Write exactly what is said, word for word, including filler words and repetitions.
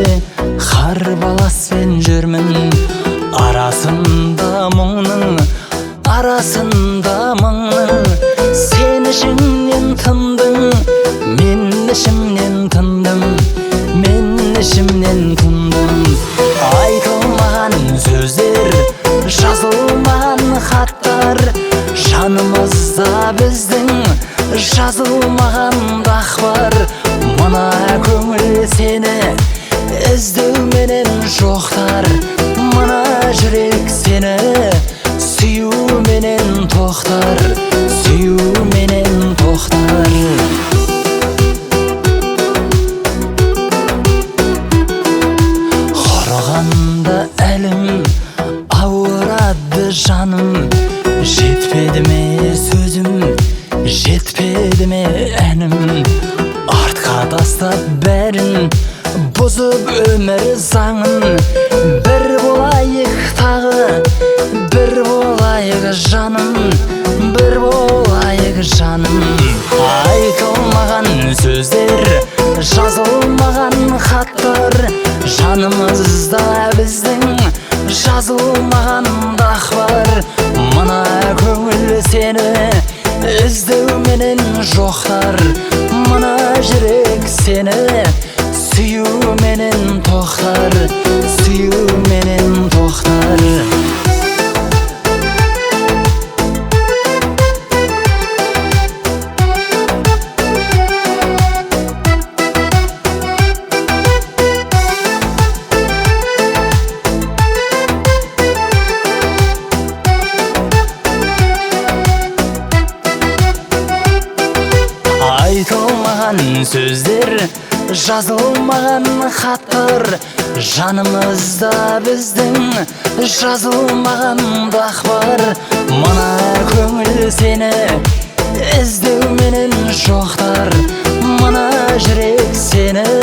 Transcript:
қарбаласпен жүрмін, арасында мұңның, арасында мұңның. Сен ішіңнен тындың, мен ішімнен тындым, мен ішімнен тындым. Айтылмаған сөздер, жазылмаған хаттар, жанымызда біздің жазылмаған дақпар. Мына көңіл сені іздеуменен жоқтар, мына жүрек сені сүюменен тоқтар, сүюменен тоқтар. Құрығанда әлім, ауырады жаным, жетпеді ме сөзім, жетпеді ме әнім. Артқа тастап бәрін, бұзып өмір заңын. Бір болайық тағы, бір болайық жаным, бір болайық жаным. Айтылмаған сөздер, жазылмаған хаттар, жанымызда біздің жазылмаған дақпар. Мына көңіл сені іздеуменен жоқтар, мына жүрек сені сүюменен тоқтар, сүюменен тоқтар. Айтылмаған сөздер, жазылмаған хаттар, жанымызда біздің жазылмаған дақпар. Мына көңіл сені іздеуменен жоқтар, мына жүрек сені